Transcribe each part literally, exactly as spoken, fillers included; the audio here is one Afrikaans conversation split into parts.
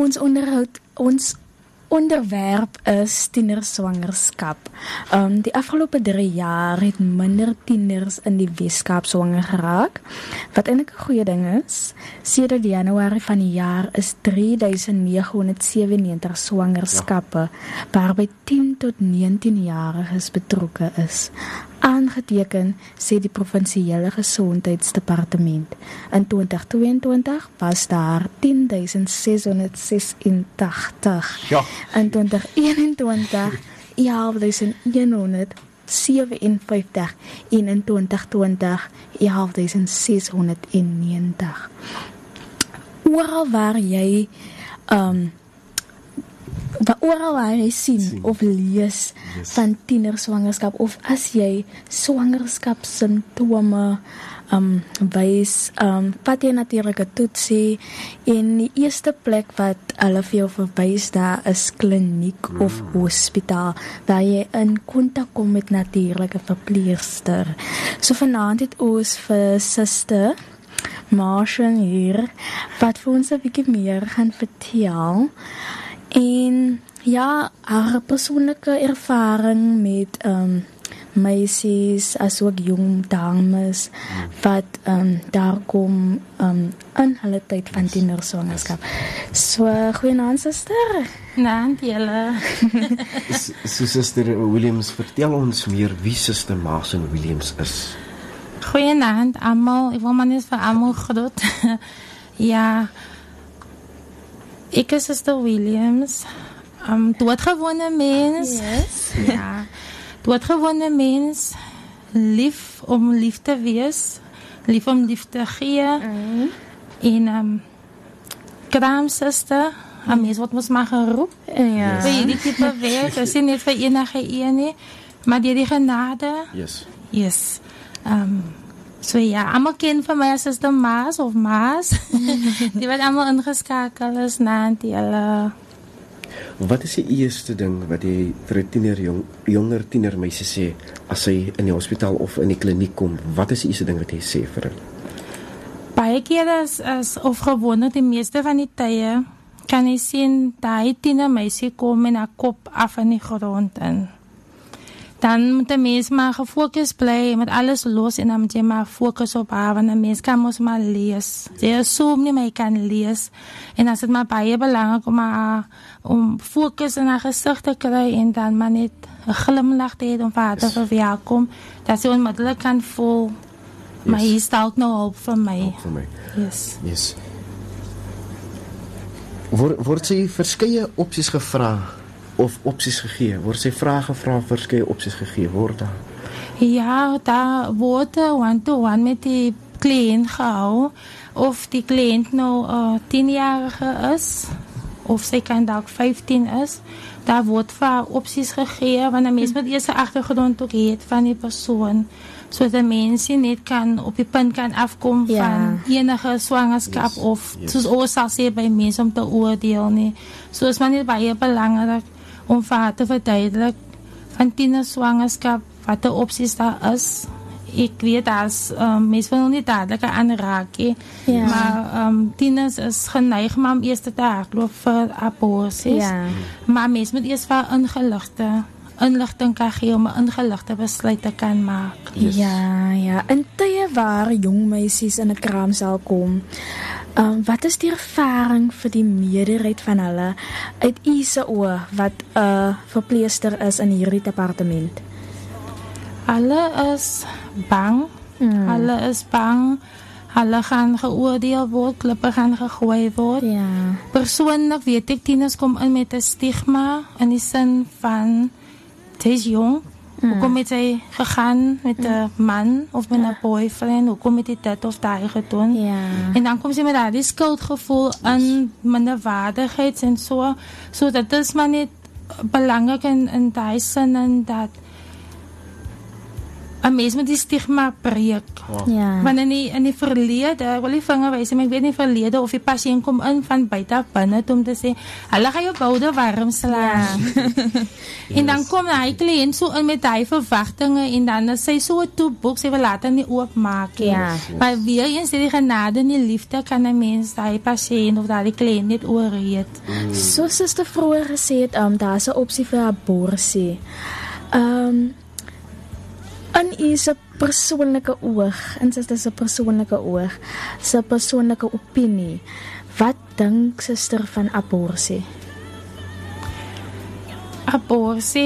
Ons onderhoud, ons onderwerp is tienerswangerskap. Um, die afgelope drie jaar het minder tieners in die Weskaap swanger geraak, wat eintlik 'n goeie ding is. Sedert Januarie van die jaar is drie duisend nege honderd sewennegentig swangerskappe, ja. waarby tien tot negentien-jariges betrokke is. Aangeteken, sê die provinsiale gesondheidsdepartement. In twintig tweeëntwintig was daar tien duisend ses honderd sesentagtig. Ja. In twintig eenentwintig elf duisend honderd sewenvyftig en in twintig twintig elf duisend seshonderdnegentig. Oral waar jy um, waar oral waar jy sien, sien. of lees yes. van tienerswangerskap, of as jy swangerskapssimptome um, wys, um, wat jy natuurlik 'n toetsie, en die eerste plek wat hulle vir jou verwys daar is kliniek mm. of hospitaal, waar jy in kontak kom met natuurlike verpleegster. So vanaand het ons vir Suster Marsha hier, wat vir ons 'n bietjie meer gaan vertel. En ja, haar persoonlike ervaring met um, meisies, as ook jong dames, mm. wat um, daar kom um, in hulle tyd van tienerswangerskap. So, goeienaand, Suster. Naand, julle. So, Suster Williams, vertel ons meer wie Suster Marsha Williams is. Goeienaand, almal. Ek wil maar net vir almal groet. Ja, ek is Suster Williams, um, doodgewone mens. Yes. Ja, doodgewone mens, lief om lief te wees, lief om lief te gee, mm. en um, kraamsuster, een mens wat ons maar geroep, ja. vir hierdie type werk, is nie vir enige een nie, maar die die genade, yes. yes. Um, So ja, allemaal ken van my as Suster Maas of Maas. Die wat allemaal ingeskakel is na die hulle. Wat is die eerste ding wat jy vir 'n tiener jong, jonger tiener meisie sê as sy in die hospitaal of in die kliniek kom? Wat is die eerste ding wat jy sê vir hulle? Baie keer is, is of gewoonlik die meeste van die tye kan jy sien daai tiener meisie kom met haar kop af in die grond in. Dan moet die mens maar gefocus bly, met alles los, en dan moet jy maar focus op haar, want die mens kan ons maar lees. Jy assume nie, maar jy kan lees. En as het maar baie belangrik om haar, om focus in haar gezicht te kry, en dan maar net een glimlach te hê, om vir haar te verwelkom, dat sy onmiddellik kan voel, yes. maar hier staat nou hulp vir my. Hulp vir my. Yes. Yes. Word, word sy verskeie opsies gevra, of opsies gegee? Word sy vrae gevra, verskeie opsies gegee word daar? Ja, daar word one-to-one met die kliënt gehou, of die kliënt nou uh, tienjarige is, of sy kan dalk vyftien is, daar word vir opsies gegee, want die mens moet eers 'n agtergrond ook het van die persoon, so dat mens net kan op die punt kan afkom ja. van enige swangerskap, yes. of yes. soos ons sal sê by mense om te oordeel nie. So is maar net baie belangrik om vir haar te verduidelik van tienerswangerskap, wat de opties daar is. Ik weet als um, mense wil nog nie dadelik aanraak, ja. maar um, tieners is geneig maar om eers te hardloop vir abortus, ja. maar mense moet eers vir ingeligte inligting kan gee om 'n ingeligte besluit te kan maak. Yes. Ja, ja. In tye waar jong meisies in 'n kraamsaal kom, um, wat is die ervaring vir die meerderheid van hulle uit u se oë wat 'n uh, verpleegster is in hierdie departement? Hulle is bang. Hmm. Hulle is bang. Hulle gaan geoordeel word, klippe gaan gegooi word. Ja. Persoonlik weet ek tieners kom in met 'n stigma in die sin van sy is jong. Hmm. Hoekom het sy gegaan met 'n hmm. man of met 'n ja. boyfriend? Hoekom het hy dit of daai gedoen? Ja. En dan kom sy met daardie skuldgevoel in minderwaardigheid en so. So dat is maar net belangrik in, in daai sin en dat 'n mens met die stigma breek. Wow. Ja. Want in die, in die verlede, ek wil nie vinger wys, maar ek weet nie verlede of die patiënt kom in van buite af binne om te sê, hulle gaan jou boude warm slaan. En dan kom hy kliënt so in met hy verwagtinge en dan is sy so 'n toeboek, sy wil later nie oopmaak nie. Ja. Maar weer eens die genade en die liefde kan 'n mens daai pasiënt of daai kliënt net oorreed. Mm. So suster vroeër gesê het, um, daar's 'n opsie vir abortus. Um in u se persoonlike oog, en suster se persoonlike oog, se persoonlike opinie, wat dink suster van abortus? Abortus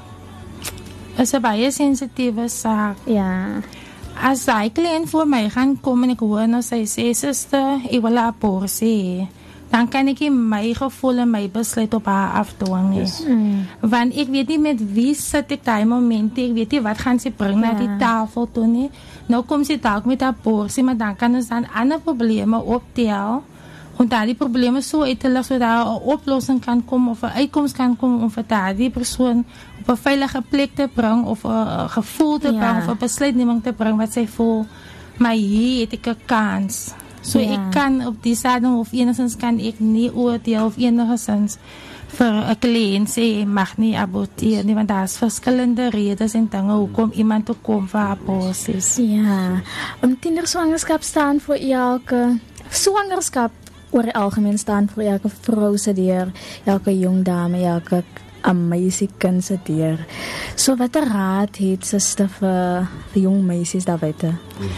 is 'n baie sensitiewe saak. Ja. As hy kliënt voor my gaan kom en ek hoor nou sy sê, suster, ek wil 'n abortus hê, dan kan ek nie my gevoel en my besluit op haar afdwing nie. Yes. Mm. Want ek weet nie met wie sit ek daai moment, ek weet nie wat gaan sy bring Ja. na die tafel toe nie. Nou kom sy dalk met abortus, maar dan kan ons dan ander probleme optel, en daar die probleme so uit te lig, so daar 'n oplossing kan kom, of 'n uitkoms kan kom, om vir daardie persoon op 'n veilige plek te bring, of 'n gevoel te Ja. bring, of 'n besluitneming te bring, wat sy voel, maar hier het ek 'n kans. So Ja. ek kan op die stadium, of enigszins kan ek nie oordeel, of enigszins vir 'n kliënt sê, mag nie aborteer nie, want daar is verskillende redes en dinge, hoekom iemand toe kom vir abortus. Ja. Om tienerswangerskap staan vir elke swangerskap oor die algemeen staan vir elke vrou se deur, elke jong dame, elke 'n meisie kind se deur. So watter raad het suster vir vir jong meisies daar buite?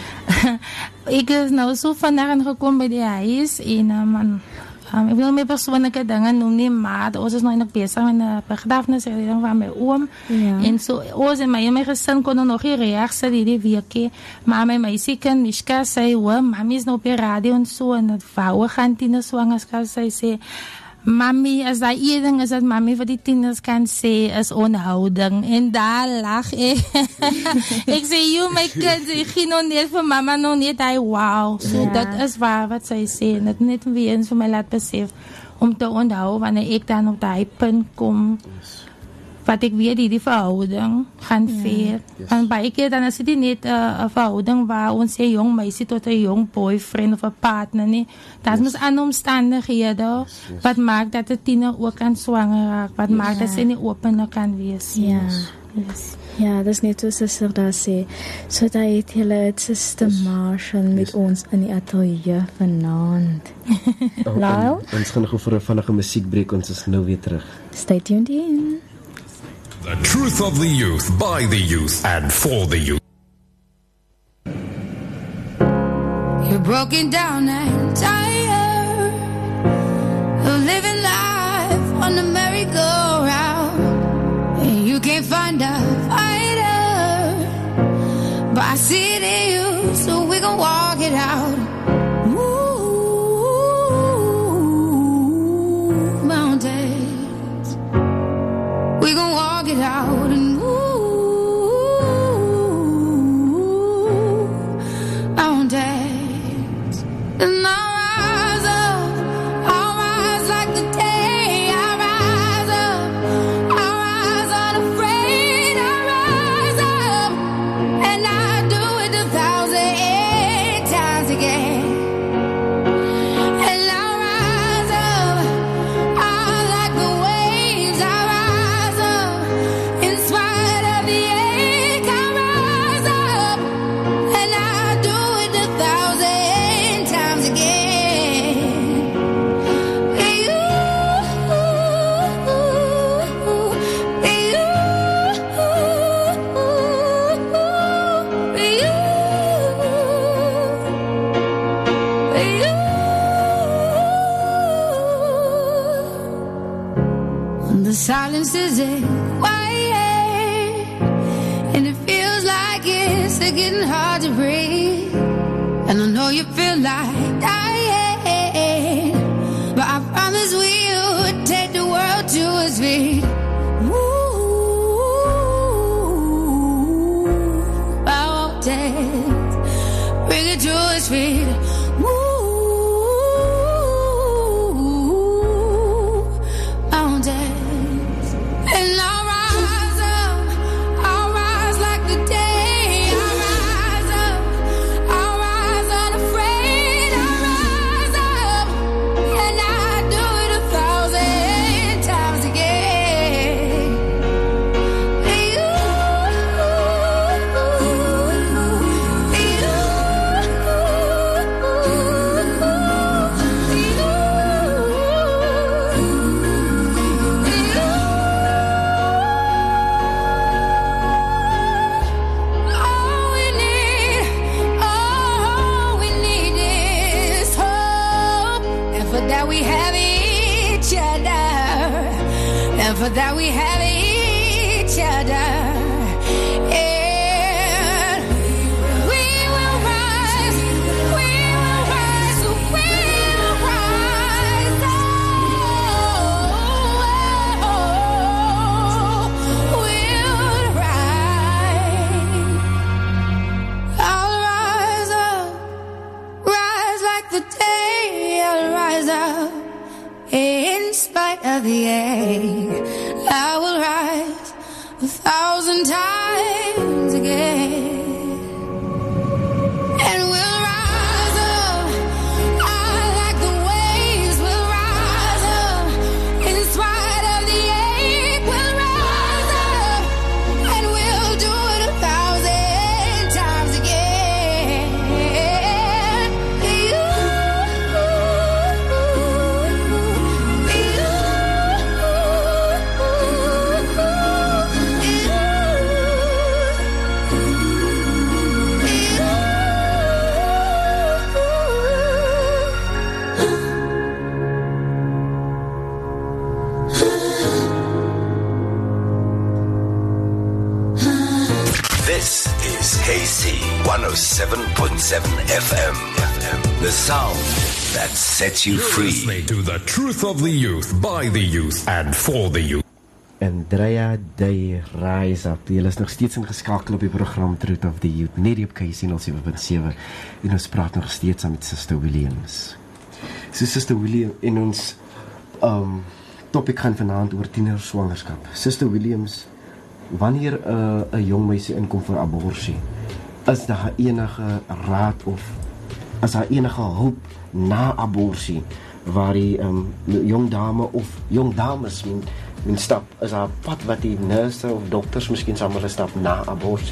Ek is nou so vandag gekom by die huis en um, um, ek wil my persoonlike dinge noem nie, maar ons is nou nog besig met 'n begrafnisredeling van my oom. Ja. En so ons en my en my gesin kon nog nie reg sit hierdie weekie, maar my meisiekind Mishka sê, "Oom, mami is nou op die radio en so en dit wou gaan tienerswangerskap," sy sê, "Mami, as daai een ding is dat mami vir die tieners kan sê is onhouding," en daar lag ek. Ek sê, "You my kids, ek gee nog net vir mama nog net hy wow." So Ja. dit is waar wat sy sê, en dit net weer eens vir my laat besef om te onthou wanneer ek dan op daai punt kom, wat ek weet die verhouding gaan veer. Yes. En baie keer dan is dit nie net 'n uh, verhouding waar ons sê jong meisie tot 'n jong boyfriend of 'n partner nie. Dit is ander omstandighede Yes, yes. wat maak dat 'n tiener ook kan swanger raak, wat maak Ja. dat sy nie openlik kan wees. Ja. Yes. Ja, dis net so suster daar sê. So dat het julle het suster Marshall met Yes. ons in die ateljee vanaand. Oh, Lyle? en, ons gaan nog vir 'n vinnige musiekbreek, ons is nou weer terug. Stay tuned in. The truth of the youth, by the youth, and for the youth. You're broken down and tired of living life on the merry-go-round, and you can't find a fighter, but I see it in you, so we gon' walk it out. Move mountains, we gon' walk it out and move mountains. And I'll rise up, I'll rise like the day. I'll rise up, I'll rise unafraid. I'll rise up, and I'll do it a thousand times again. And I'll rise up, I'll like the waves. I'll rise up, in spite of the ache. I'll rise up, and I'll do it a thousand times again. With you, with you, with you, with you. When the silence isn't quiet, and it feels like it's getting hard to breathe, and I know you feel like dying, but I promise we would take the world to its feet. Move mountains, bring it to its feet. Move mountains, and I'll rise up, I'll rise like the day. and for that we have each other. And we will rise, we will rise, we will rise. Oh, we'll rise. I'll rise up, rise like the day. I'll rise up in spite of the ache. I will rise a thousand times again. And we'll rise up, I like the waves. We'll rise up in spite of the ache. We'll rise up and we'll do it a thousand times again. You, This is K C one oh seven point seven F M. The sound that sets you free. Listening to the truth of the youth, by the youth, and for the youth. Andrea Day Rise Up. Jy is nog steeds ingeskakel op die program Truth of the Youth, net hier op K C nul sewe punt sewe. En ons praat nog steeds aan met Sister Williams. So Sister Williams, in ons um, topic gaan vanaand oor tienerswangerskap. Sister Williams, wanneer 'n uh, 'n jong meisie inkom vir abortus, is daar enige raad of is daar enige hulp na abortus waar die um, jong dame of jong dames men, men stap, is daar 'n pad wat die nurse of dokters miskien saam hulle stap na abortus?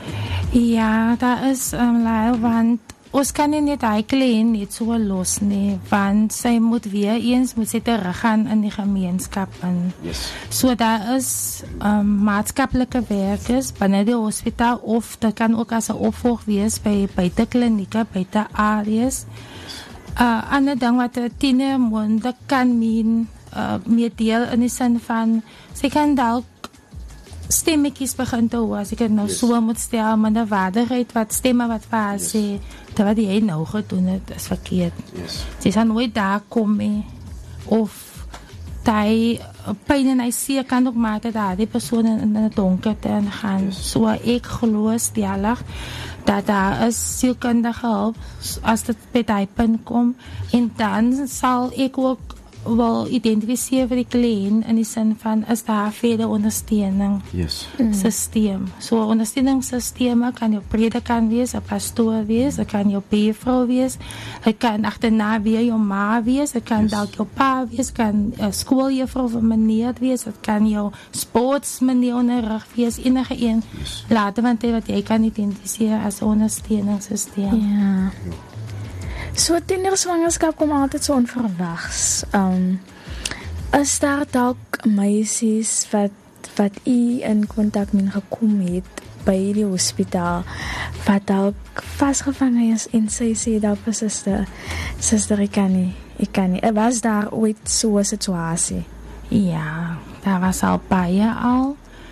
Ja, daar is um, Lyle, want ons kan nie net hy klein net so los nie, want sy moet weer eens moet sy teruggaan in die gemeenskap in. Yes. So daar is um, maatskaplike werkers binne die hospitaal, of dit kan ook as 'n opvolg wees by buite klinieke, buite areas. Uh, ander ding wat 'n tiener moontlik kan meen, uh, meer deel in die sin van, sy kan dalk stemmetjies begin te hoor, as ek het nou Yes. so moet stel, maar die waardigheid wat stemme wat vir haar sê, dat wat jy nou gedoen het, is verkeerd. Yes. Sy sal nooit daar kom nie, of die pyn en hy seer kan ook maak dat daar die persoon in, in die donkerte ingaan. Yes. So ek glo stellig dat daar is sielkundige hulp as dit by die punt kom, en dan sal ek ook wel identifiseer vir die kliënt in die sin van, is daar verder ondersteuning Yes. systeem. So ondersteuningssisteme kan jou predikant wees, 'n pastoor wees, dit kan jou buurvrou wees, dit kan agterna weer jou ma wees, dit kan Yes. dalk jou pa wees, kan 'n skooljuffrou of 'n meneer wees, dit kan jou sportsmeneer onderrig wees, enige een. Yes. Later want wat jy kan identifiseer as 'n ondersteuningssisteem. Ja. So tienerswangerskap kom altyd so onverwags. Um, is daar dalk meisies wat, wat u in kontak mee gekom het by die hospitaal, wat dalk vasgevang is en sy sê dalk vir suster, suster ek kan nie, ek kan nie. Was daar ooit so 'n situasie? Ja, daar was al baie al.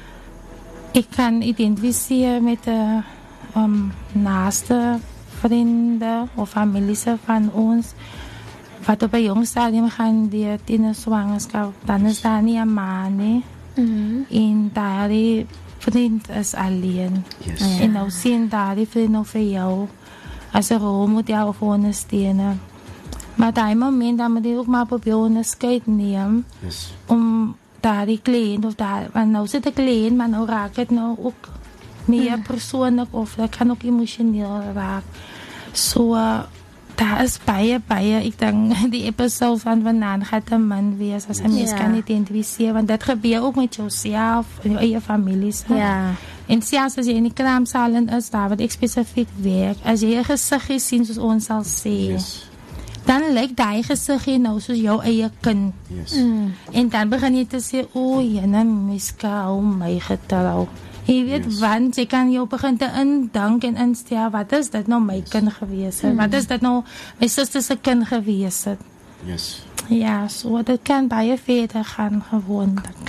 Ek kan identifiseer met de um, naaste vrienden of families van ons, wat op een jong stadium gaan die tienerswangerskap, dan is daar niet een man, nie. Mm-hmm. En daar die vriend is alleen. Yes. Ja. En nou sien daar die vriend nog vir jou, as een rolmodel of ondersteunen. Maar op die moment dan moet je ook maar probeer onderscheid nemen, Yes. om daar die cliënt of daar, want nou zit de cliënt, maar nou raakt het nou ook meer persoonlijk of dat kan ook emotioneel raken. So, uh, daar is baie, baie, ik denk die episode van vanavond gaat een man wees, als hij mens Ja. kan identificeren, want dat gebeurt ook met jouzelf, en je eigen familie. Ja. En zelfs als je in die kraamzalen is, daar wat ik specifiek werk, als je je gezichtje ziet, zoals ons al sê, Yes. dan lijkt die gezichtje nou zoals jouw eigen kind. Yes. Mm. En dan begin jy te sê, o, jyne miska, hou my getrou. Jy weet, Yes. want jy kan jou begin te indink en instel, wat is dit nou my kind gewees het? Wat is dit nou my suster se kind gewees het? Yes. Ja, so dit kan baie verder gaan gewoonlik.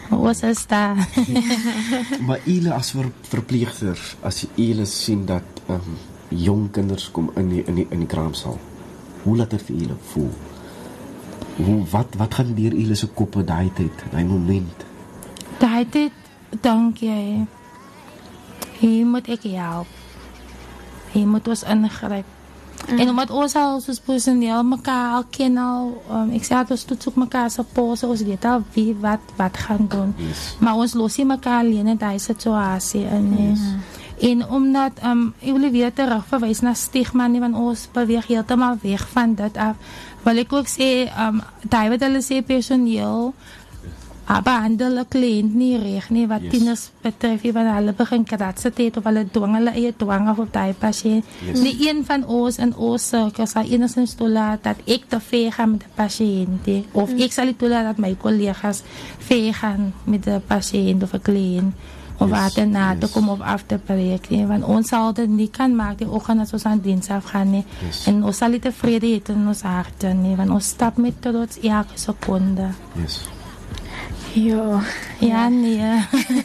Ons is daar. Maar julle as ver, verpleegster, as julle sien dat um, jong kinders kom in die, in die, in die kraamsaal, hoe laat dit vir julle voel? Hoe, wat, wat gaan deur julle se koppe daai tyd, daai moment? Daai tyd dink jy, hier moet ek help. Hier moet ons ingryp. Mm. En omdat ons al soos personeel mekaar al ken al, um, ek sê dat ons toets ook mekaar se pose, ons weet al wie wat wat gaan doen. Yes. Maar ons los nie mekaar alleen in daai situasie in nie. Yes. En omdat, um, ek wil weer terug verwys na stigma nie, want ons beweeg heeltemal weg van dit af. Wil ek ook sê, um, daai wat hulle sê personeel, uh, behandel 'n kliënt nie reg nie, wat yes. tieners betref, want hulle begin kratse het, of hulle dwing hulle eie dwang af op die patiënt. Yes. Nie een van ons in ons cirkels sal enigstens toelaat dat ek te ver gaan met die patiënt, of mm. ek sal nie toelaat dat my collega's ver gaan met die patiënt of 'n kliënt, of yes, wat na yes. te kom op af te breek, nie, want ons sal dit nie kan maak die oggend as ons aan diens afgaan nie, yes. en ons sal nie tevrede het in ons harte nie, want ons stap met trots elke sekonde. Yes. Ja. Ja, nee.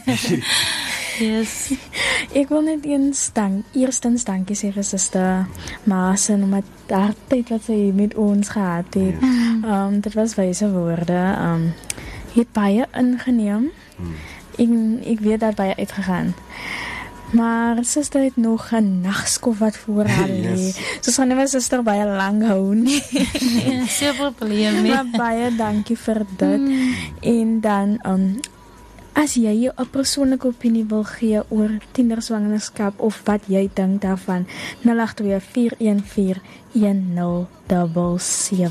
Yes. Ek wil net eens dank, eerstens dankie sê vir Suster Maasen, omdat daar tyd wat sy met ons gehad het. Yes. Um, dit was wyse woorde. Um, het baie ingeneem. Hmm. En ek weet dat baie uitgegaan. Maar Suster het nog 'n nagskof wat voor haar lê. Yes. So gaan nie Suster baie lank hou nie. Ja, geen probleem nie. Maar baie dankie vir dit. Mm. En dan um, as jy jou 'n persoonlike opinie wil gee oor tienerswangerskap of wat jy dink daarvan, nul agt twee vier een vier een nul sewe sewe